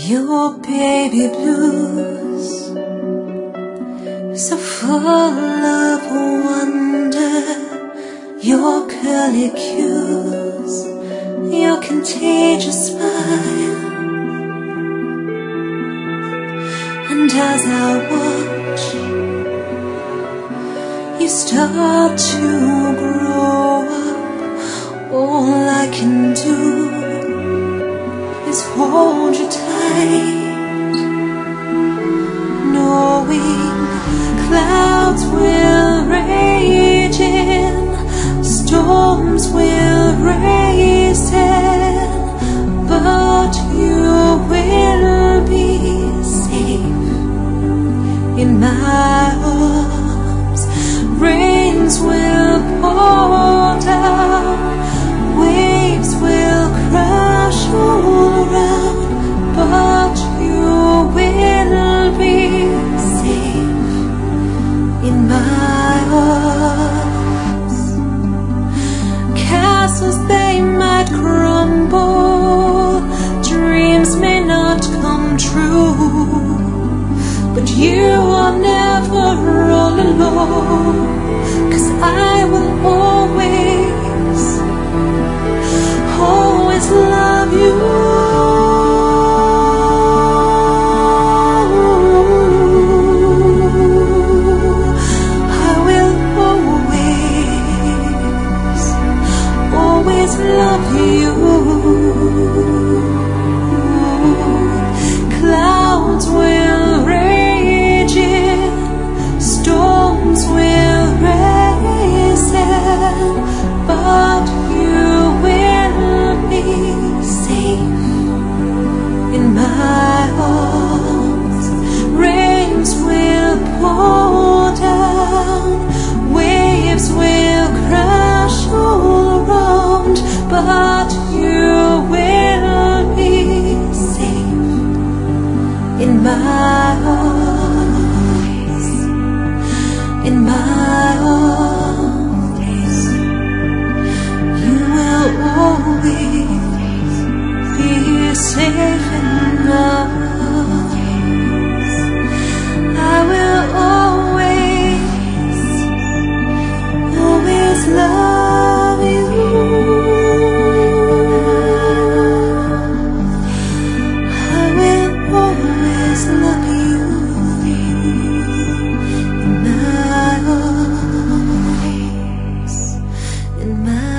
Your baby blues, so full of wonder. Your curly cues, your contagious smile. And as I watch you start to grow up, all I can do is hold you tight, knowing clouds will rage in, storms will race in, but you will be safe in my arms. Rains will pour down, waves will crash all around, but you will be safe in my arms. Castles, they might crumble, dreams may not come true, but you are never all alone, 'cause I will always love you. I will always love you. Clouds will rage in, storms will race in, but you will be safe in my arms. Rains will pour down, waves will crash all around, but you will be safe in my arms, in my arms. You will always be safe in my arms. I will always love you. I will always love you in my arms, in my